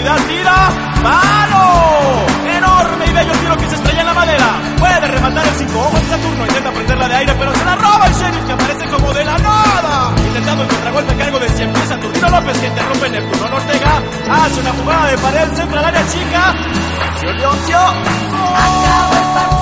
profundidad, tira, ¡palo! Enorme y bello tiro que se estrella en la madera. Puede rematar el 5 ojos de Saturno, intenta prenderla de aire, pero se la roba el sheriff, que aparece como de la nada. Intentando el contragolpe a cargo de 100 pies Saturnino López, que interrumpe Neptuno Ortega. Hace una jugada de pared, centra al área chica. Acabó el partido.